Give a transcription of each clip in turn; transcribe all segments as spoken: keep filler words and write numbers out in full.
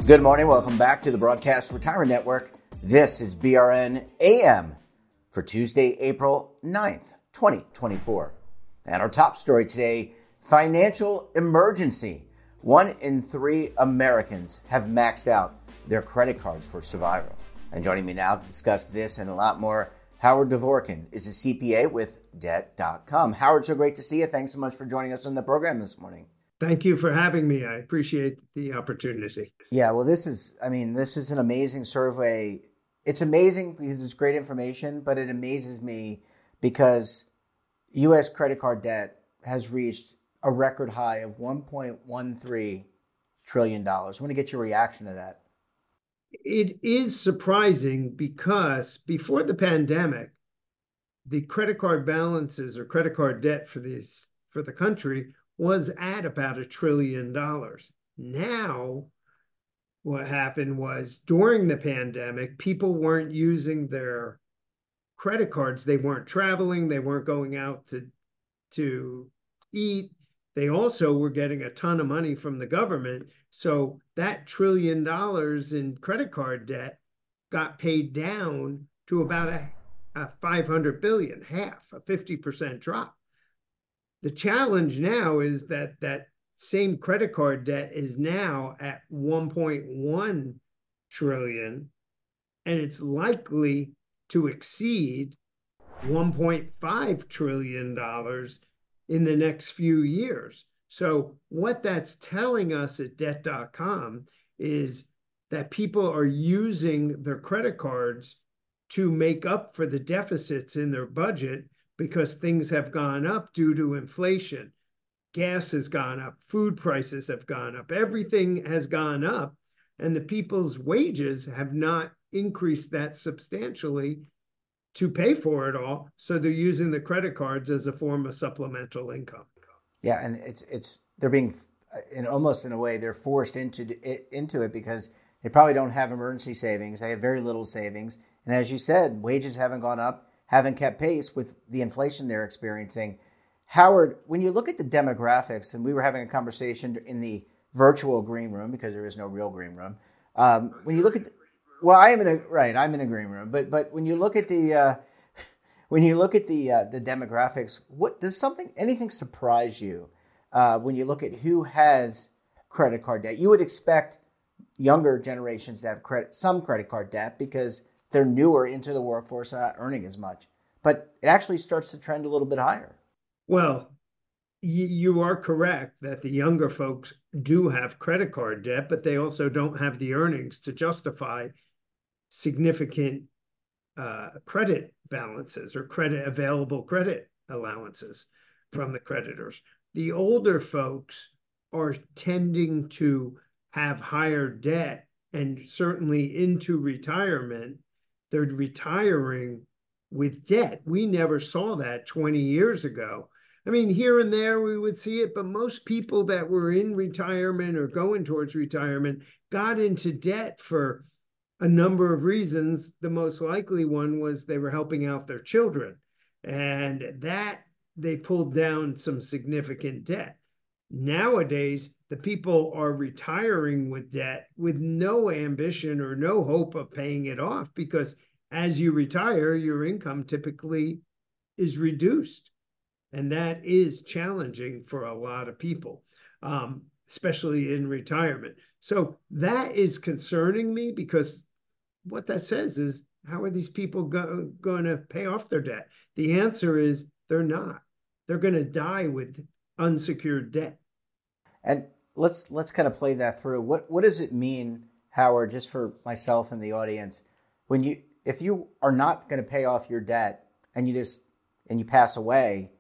Good morning. Welcome back to the Broadcast Retirement Network. This is B R N A M for Tuesday, April ninth, twenty twenty-four. And our top story today, financial emergency. One in three Americans have maxed out their credit cards for survival. And joining me now to discuss this and a lot more, Howard Dvorkin is a C P A with debt dot com. Howard, so great to see you. Thanks so much for joining us on the program this morning. Thank you for having me. I appreciate the opportunity. Yeah, well, this is, I mean, this is an amazing survey. It's amazing because it's great information, but it amazes me because U S credit card debt has reached a record high of one point one three trillion dollars. I want to get your reaction to that. It is surprising because before the pandemic, the credit card balances or credit card debt for this for the country was at about a trillion dollars. Now, what happened was during the pandemic, people weren't using their credit cards. They weren't traveling. They weren't going out to, to eat. They also were getting a ton of money from the government. So that trillion dollars in credit card debt got paid down to about a, a five hundred billion, half, a fifty percent drop. The challenge now is that that same credit card debt is now at one point one trillion, and it's likely to exceed one point five trillion dollars in the next few years. So what that's telling us at debt dot com is that people are using their credit cards to make up for the deficits in their budget because things have gone up due to inflation. Gas has gone up, food prices have gone up, everything has gone up, and the people's wages have not increased that substantially to pay for it all. So they're using the credit cards as a form of supplemental income. Yeah, and it's it's they're being, in almost in a way, they're forced into it, into it because they probably don't have emergency savings. They have very little savings. And as you said, wages haven't gone up, haven't kept pace with the inflation they're experiencing. Howard, when you look at the demographics, and we were having a conversation in the virtual green room because there is no real green room. Um, when you look at, the, well, I am in a right, I'm in a green room, but but when you look at the uh, when you look at the uh, the demographics, what does something anything surprise you uh, when you look at who has credit card debt? You would expect younger generations to have credit some credit card debt because they're newer into the workforce and not earning as much, but it actually starts to trend a little bit higher. Well, you are correct that the younger folks do have credit card debt, but they also don't have the earnings to justify significant uh, credit balances or credit available credit allowances from the creditors. The older folks are tending to have higher debt, and certainly into retirement, they're retiring with debt. We never saw that twenty years ago. I mean, here and there we would see it, but most people that were in retirement or going towards retirement got into debt for a number of reasons. The most likely one was they were helping out their children, and that they pulled down some significant debt. Nowadays, the people are retiring with debt with no ambition or no hope of paying it off because as you retire, your income typically is reduced. And that is challenging for a lot of people, um, especially in retirement. So that is concerning me because what that says is, how are these people go, going to pay off their debt? The answer is they're not. They're going to die with unsecured debt. And let's let's kind of play that through. What what does it mean, Howard, just for myself and the audience, when you if you are not going to pay off your debt and you just and you pass away,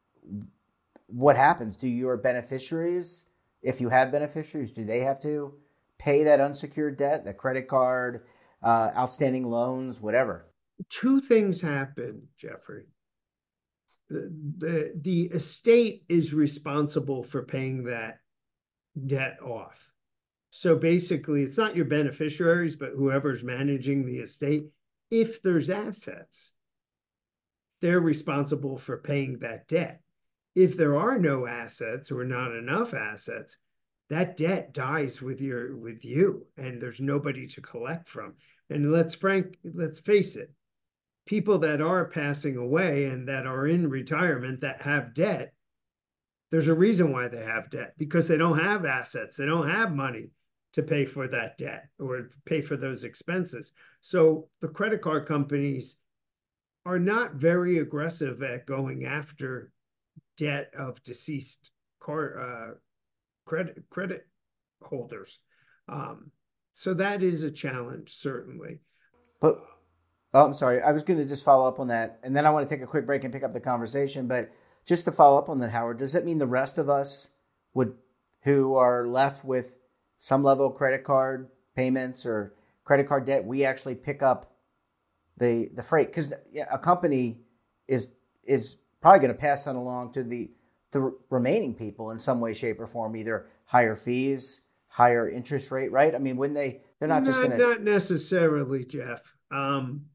what happens? Do your beneficiaries, if you have beneficiaries, do they have to pay that unsecured debt, the credit card, uh, outstanding loans, whatever? Two things happen, Jeffrey. The, the, the estate is responsible for paying that debt off. So basically, it's not your beneficiaries, but whoever's managing the estate. If there's assets, they're responsible for paying that debt. If there are no assets or not enough assets, that debt dies with your with you, and there's nobody to collect from. And let's frank, let's face it, people that are passing away and that are in retirement that have debt, there's a reason why they have debt, because they don't have assets, they don't have money to pay for that debt or pay for those expenses. So the credit card companies are not very aggressive at going after debt of deceased card uh, credit credit holders. Um, so that is a challenge, certainly. But oh, I'm sorry. I was going to just follow up on that, and then I want to take a quick break and pick up the conversation. But just to follow up on that, Howard, does that mean the rest of us would, who are left with some level of credit card payments or credit card debt, we actually pick up the the freight? Because a company is is probably going to pass that along to the the remaining people in some way, shape, or form, either higher fees, higher interest rate, right? I mean, when they they're not, not just going to not necessarily, Jeff. Um,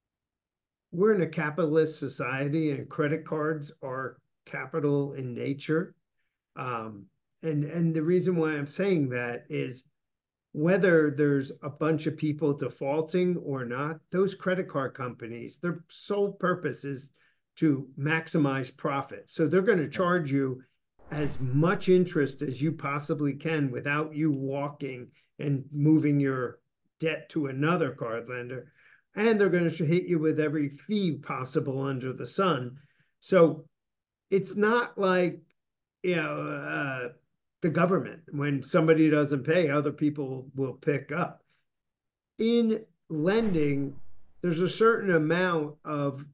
we're in a capitalist society, and credit cards are capital in nature. Um, and and the reason why I'm saying that is, whether there's a bunch of people defaulting or not, those credit card companies, their sole purpose is to maximize profit. So they're going to charge you as much interest as you possibly can without you walking and moving your debt to another card lender. And they're going to hit you with every fee possible under the sun. So it's not like, you know, uh, the government. When somebody doesn't pay, other people will pick up. In lending, there's a certain amount of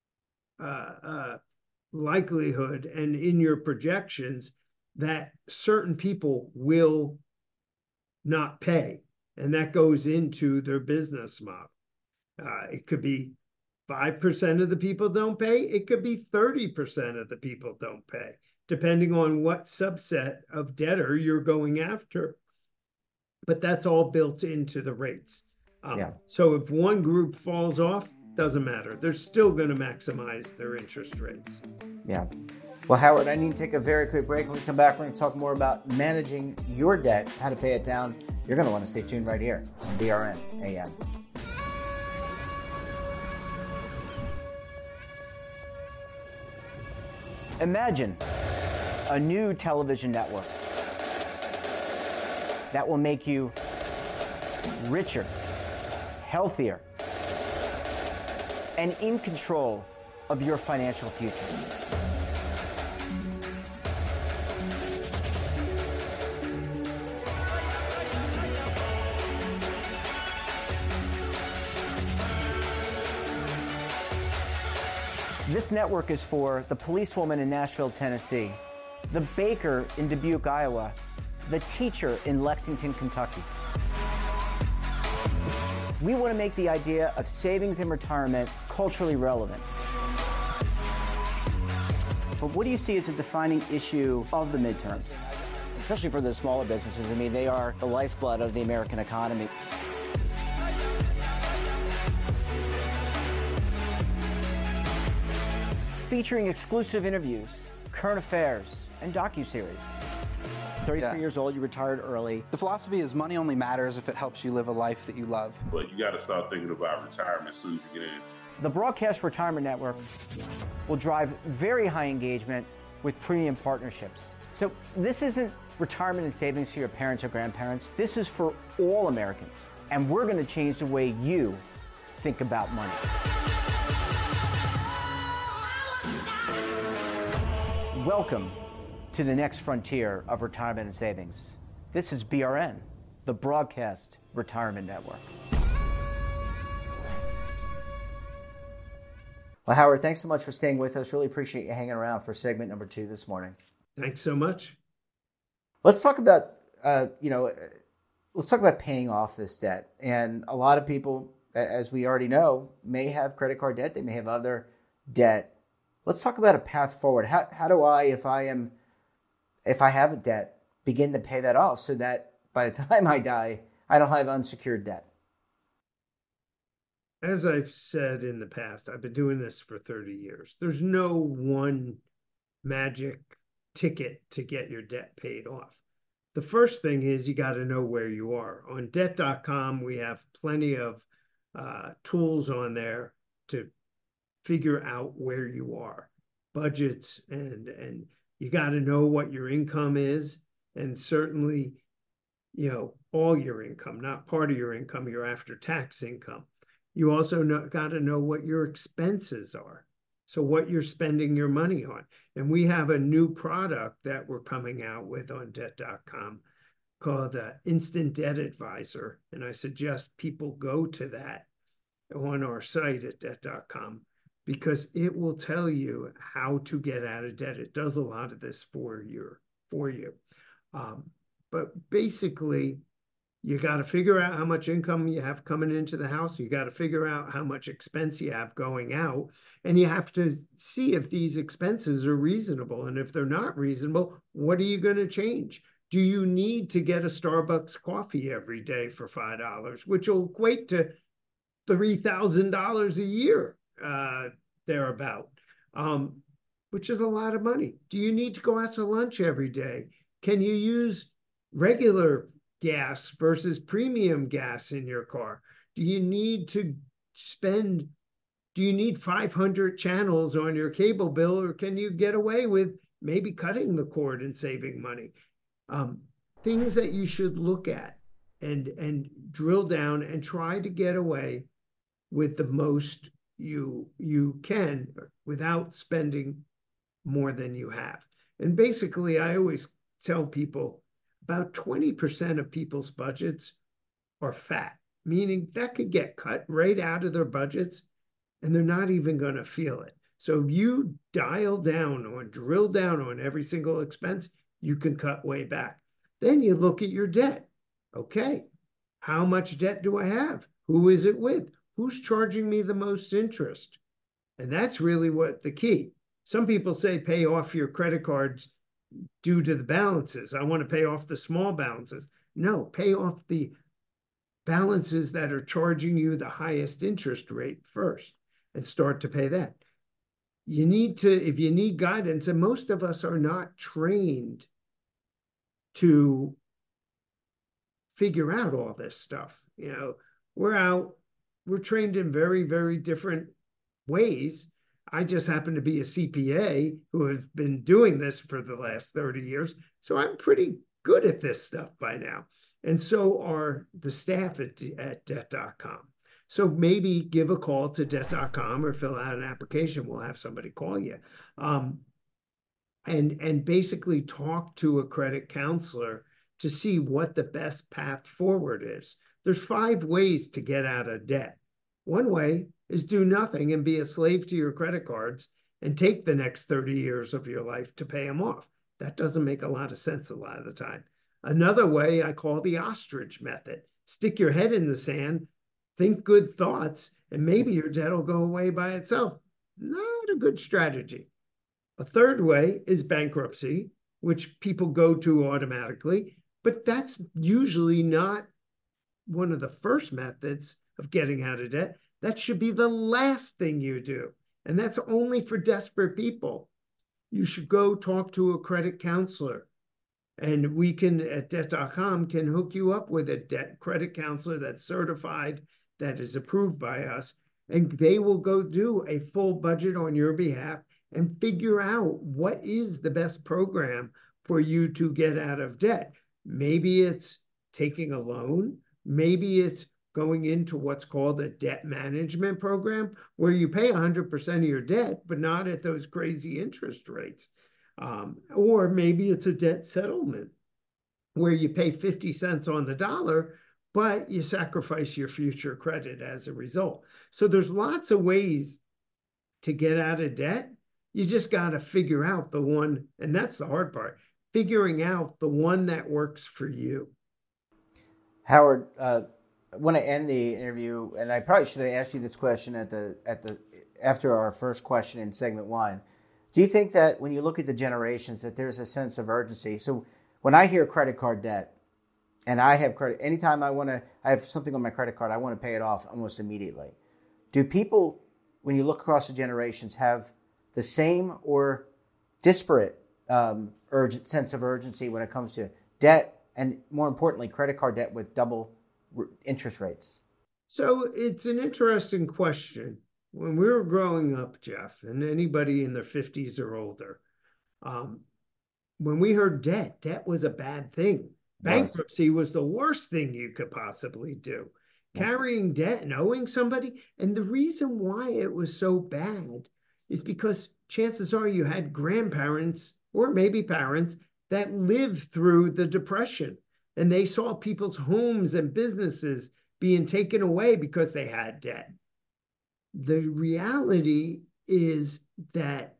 uh, uh, likelihood and in your projections that certain people will not pay. And that goes into their business model. Uh, it could be five percent of the people don't pay. It could be thirty percent of the people don't pay, depending on what subset of debtor you're going after. But that's all built into the rates. Um, yeah. So if one group falls off, doesn't matter. They're still going to maximize their interest rates. Yeah. Well, Howard, I need to take a very quick break. When we come back, we're going to talk more about managing your debt, how to pay it down. You're going to want to stay tuned right here on B R N A M. Imagine a new television network that will make you richer, healthier, and in control of your financial future. This network is for the policewoman in Nashville, Tennessee, the baker in Dubuque, Iowa, the teacher in Lexington, Kentucky. We want to make the idea of savings and retirement culturally relevant. But what do you see as a defining issue of the midterms, especially for the smaller businesses? I mean, they are the lifeblood of the American economy. Featuring exclusive interviews, current affairs, and docuseries. thirty-three yeah. years old, you retired early. The philosophy is money only matters if it helps you live a life that you love. But you got to start thinking about retirement as soon as you get in. The Broadcast Retirement Network will drive very high engagement with premium partnerships. So this isn't retirement and savings for your parents or grandparents. This is for all Americans. And we're going to change the way you think about money. Welcome to the next frontier of retirement and savings. This is B R N, the Broadcast Retirement Network. Well, Howard, thanks so much for staying with us. Really appreciate you hanging around for segment number two this morning. Thanks so much. Let's talk about, uh, you know, let's talk about paying off this debt. And a lot of people, as we already know, may have credit card debt. They may have other debt. Let's talk about a path forward. How how do I, if I am, if I have a debt, begin to pay that off so that by the time I die, I don't have unsecured debt? As I've said in the past, I've been doing this for thirty years. There's no one magic ticket to get your debt paid off. the first thing is you got to know where you are. On debt dot com, we have plenty of uh, tools on there to figure out where you are, budgets, and and you got to know what your income is, and certainly, you know, all your income, not part of your income, your after-tax income. You also got to know what your expenses are. So what you're spending your money on. And we have a new product that we're coming out with on debt dot com called the Instant Debt Advisor. And I suggest people go to that on our site at debt dot com because it will tell you how to get out of debt. It does a lot of this for you. For you. Um, but basically, you got to figure out how much income you have coming into the house. You got to figure out how much expense you have going out. And you have to see if these expenses are reasonable. And if they're not reasonable, what are you going to change? Do you need to get a Starbucks coffee every day for five dollars, which will equate to three thousand dollars a year, uh, thereabout, um, which is a lot of money? Do you need to go out to lunch every day? Can you use regular gas versus premium gas in your car? Do you need to spend, do you need five hundred channels on your cable bill, or can you get away with maybe cutting the cord and saving money? Um, things that you should look at and, and drill down and try to get away with the most you, you can without spending more than you have. And basically, I always tell people, about twenty percent of people's budgets are fat, meaning that could get cut right out of their budgets and they're not even going to feel it. So if you dial down or drill down on every single expense, you can cut way back. Then you look at your debt. Okay, how much debt do I have? Who is it with? Who's charging me the most interest? And that's really what the key. Some people say pay off your credit cards due to the balances. I want to pay off the small balances. No, pay off the balances that are charging you the highest interest rate first and start to pay that. You need to, if you need guidance, and most of us are not trained to figure out all this stuff. You know, we're out, we're trained in very, very different ways. I just happen to be a C P A who has been doing this for the last thirty years. So I'm pretty good at this stuff by now. And so are the staff at, at debt dot com. So maybe give a call to debt dot com or fill out an application. We'll have somebody call you. Um, and, and basically talk to a credit counselor to see what the best path forward is. There's five ways to get out of debt. One way is do nothing and be a slave to your credit cards and take the next thirty years of your life to pay them off. That doesn't make a lot of sense a lot of the time. Another way I call the ostrich method. Stick your head in the sand, think good thoughts, and maybe your debt will go away by itself. Not a good strategy. A third way is bankruptcy, which people go to automatically, but that's usually not one of the first methods of getting out of debt. That should be the last thing you do. And that's only for desperate people. You should go talk to a credit counselor. And we can, at debt dot com, can hook you up with a debt credit counselor that's certified, that is approved by us. And they will go do a full budget on your behalf and figure out what is the best program for you to get out of debt. Maybe it's taking a loan. Maybe it's going into what's called a debt management program, where you pay one hundred percent of your debt, but not at those crazy interest rates. Um, or maybe it's a debt settlement, where you pay fifty cents on the dollar, but you sacrifice your future credit as a result. So there's lots of ways to get out of debt. You just got to figure out the one, and that's the hard part, figuring out the one that works for you. Howard, uh, I want to end the interview, and I probably should have asked you this question at the at the after our first question in segment one. Do you think that when you look at the generations that there's a sense of urgency? So when I hear credit card debt, and I have credit, anytime I want to, I have something on my credit card, I want to pay it off almost immediately. Do people, when you look across the generations, have the same or disparate um, urgent sense of urgency when it comes to debt and more importantly, credit card debt with double interest rates? So it's an interesting question. When we were growing up, Jeff, and anybody in their fifties or older, um, when we heard debt, debt was a bad thing. Bankruptcy was the worst thing you could possibly do. Yeah. Carrying debt and owing somebody. And the reason why it was so bad is because chances are you had grandparents or maybe parents that lived through the Depression, and they saw people's homes and businesses being taken away because they had debt. The reality is that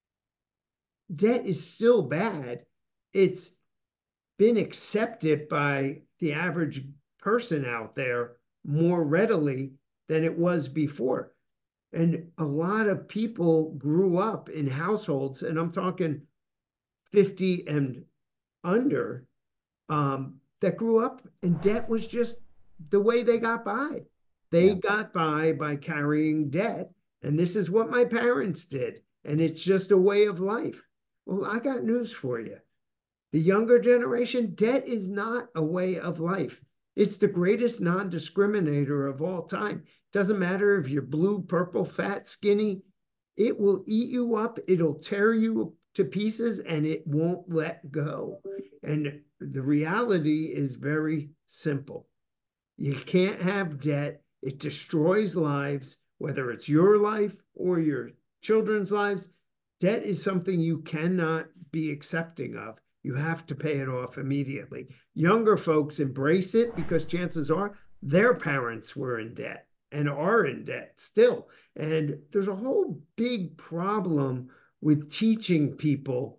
debt is still bad. It's been accepted by the average person out there more readily than it was before. And a lot of people grew up in households, and I'm talking fifty and under, um, that grew up and debt was just the way they got by. They yeah. got by by carrying debt. And this is what my parents did. And it's just a way of life. Well, I got news for you. The younger generation, debt is not a way of life. It's the greatest non-discriminator of all time. Doesn't matter if you're blue, purple, fat, skinny. It will eat you up. It'll tear you to pieces, and it won't let go. And the reality is very simple. You can't have debt. It destroys lives, whether it's your life or your children's lives. Debt is something you cannot be accepting of. You have to pay it off immediately. Younger folks embrace it because chances are their parents were in debt and are in debt still. And there's a whole big problem with teaching people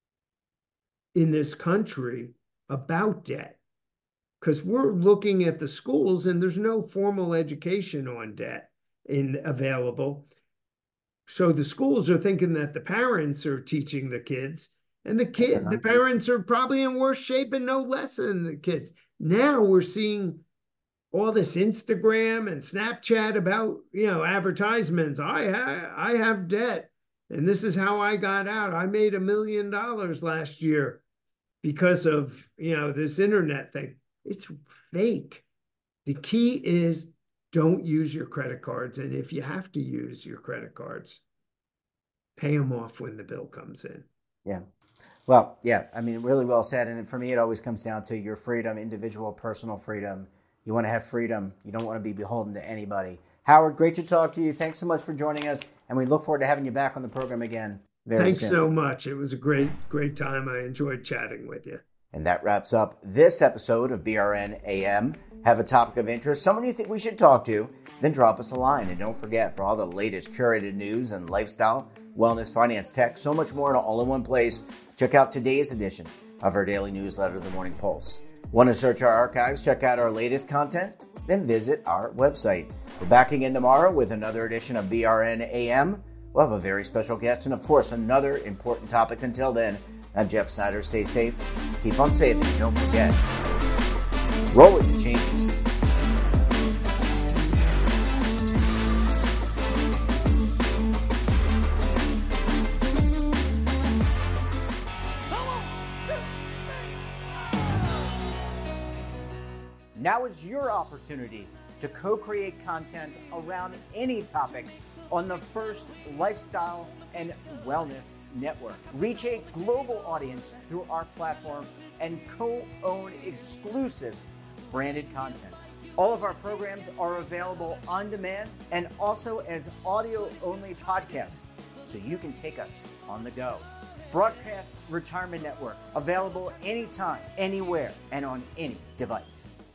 in this country about debt, because we're looking at the schools and there's no formal education on debt in available. So the schools are thinking that the parents are teaching the kids, and the kid, the parents are probably in worse shape and no less than the kids. Now we're seeing all this Instagram and Snapchat about, you know, advertisements. I ha- I have debt, and this is how I got out. I made a million dollars last year because of, you know, this internet thing. It's fake. The key is don't use your credit cards. And if you have to use your credit cards, pay them off when the bill comes in. Yeah. Well, yeah, I mean, really well said. And for me, it always comes down to your freedom, individual, personal freedom. You want to have freedom. You don't want to be beholden to anybody. Howard, great to talk to you. Thanks so much for joining us. And we look forward to having you back on the program again very Thanks soon. so much. It was a great, great time. I enjoyed chatting with you. And that wraps up this episode of B R N A M. Have a topic of interest, someone you think we should talk to, then drop us a line. And don't forget, for all the latest curated news and lifestyle, wellness, finance, tech, so much more all in one place, check out today's edition of our daily newsletter, The Morning Pulse. Want to search our archives, check out our latest content? Then visit our website. We're back again tomorrow with another edition of B R N A M. We'll have a very special guest and, of course, another important topic. Until then, I'm Jeff Snyder. Stay safe. Keep on saving. Don't forget, roll with the changes. Now is your opportunity to co-create content around any topic on the First Lifestyle and Wellness Network. Reach a global audience through our platform and co-own exclusive branded content. All of our programs are available on demand and also as audio-only podcasts, so you can take us on the go. Broadcast Retirement Network, available anytime, anywhere, and on any device.